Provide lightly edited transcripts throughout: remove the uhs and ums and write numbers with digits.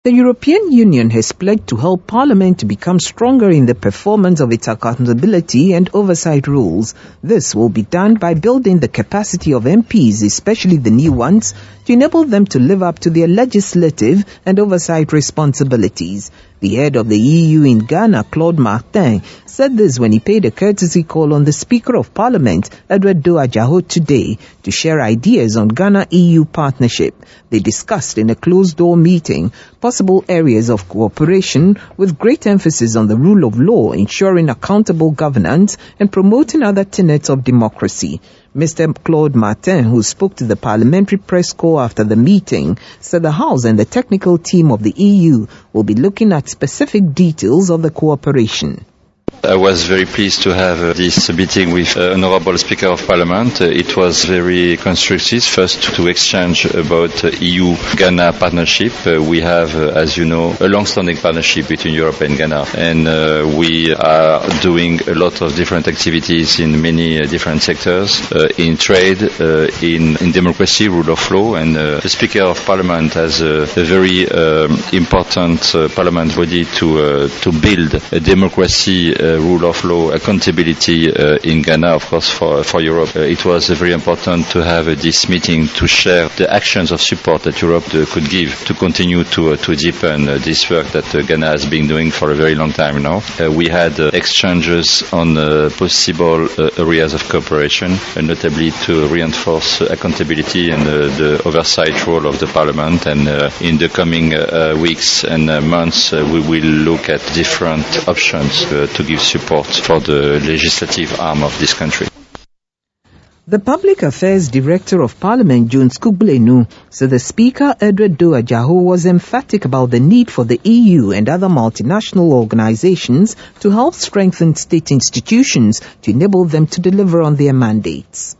The European Union has pledged to help Parliament to become stronger in the performance of its accountability and oversight rules. This will be done by building the capacity of MPs, especially the new ones, to enable them to live up to their legislative and oversight responsibilities. The head of the EU in Ghana, Claude Martin, said this when he paid a courtesy call on the Speaker of Parliament, Edward Doa-Jaho, today to share ideas on Ghana-EU partnership. They discussed in a closed-door meeting possible areas of cooperation with great emphasis on the rule of law, ensuring accountable governance and promoting other tenets of democracy. Mr. Claude Martin, who spoke to the Parliamentary Press Corps after the meeting, said the House and the technical team of the EU will be looking at specific details of the cooperation. I was very pleased to have this meeting with Honourable Speaker of Parliament. It was very constructive. First, to exchange about EU-Ghana partnership. We have, as you know, a long-standing partnership between Europe and Ghana, and we are doing a lot of different activities in many different sectors, in trade, in democracy, rule of law, and the Speaker of Parliament has a very important Parliament body to build a democracy, rule of law, accountability in Ghana, of course, for Europe. It was very important to have this meeting to share the actions of support that Europe could give to continue to deepen this work that Ghana has been doing for a very long time now. We had exchanges on possible areas of cooperation, notably to reinforce accountability and the oversight role of the Parliament. And in the coming weeks and months, we will look at different options to give support for the legislative arm of this country. The Public Affairs Director of Parliament, John Skugblenu, said the Speaker, Edward Doa-Jaho, was emphatic about the need for the EU and other multinational organizations to help strengthen state institutions to enable them to deliver on their mandates.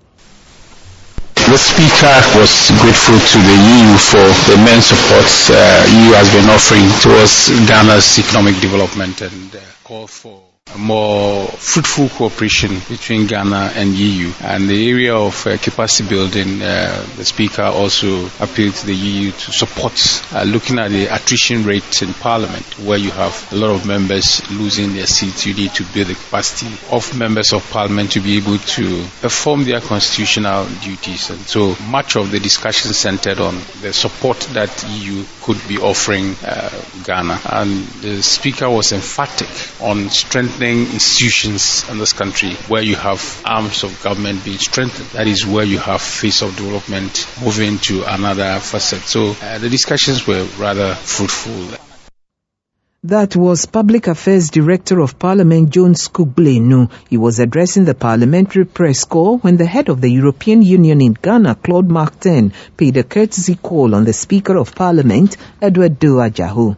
The Speaker was grateful to the EU for the immense support EU has been offering towards Ghana's economic development and call for more fruitful cooperation between Ghana and EU. And the area of capacity building, the Speaker also appealed to the EU to support looking at the attrition rate in Parliament, where you have a lot of members losing their seats. You need to build the capacity of members of Parliament to be able to perform their constitutional duties. And so much of the discussion centered on the support that EU could be offering Ghana. And the Speaker was emphatic on strengthening institutions in this country where you have arms of government being strengthened. That is where you have face of development moving to another facet. So the discussions were rather fruitful. That was Public Affairs Director of Parliament, John Skugblenu. He was addressing the Parliamentary Press Corps when the head of the European Union in Ghana, Claude Martin, paid a courtesy call on the Speaker of Parliament, Edward Doa-Jaho.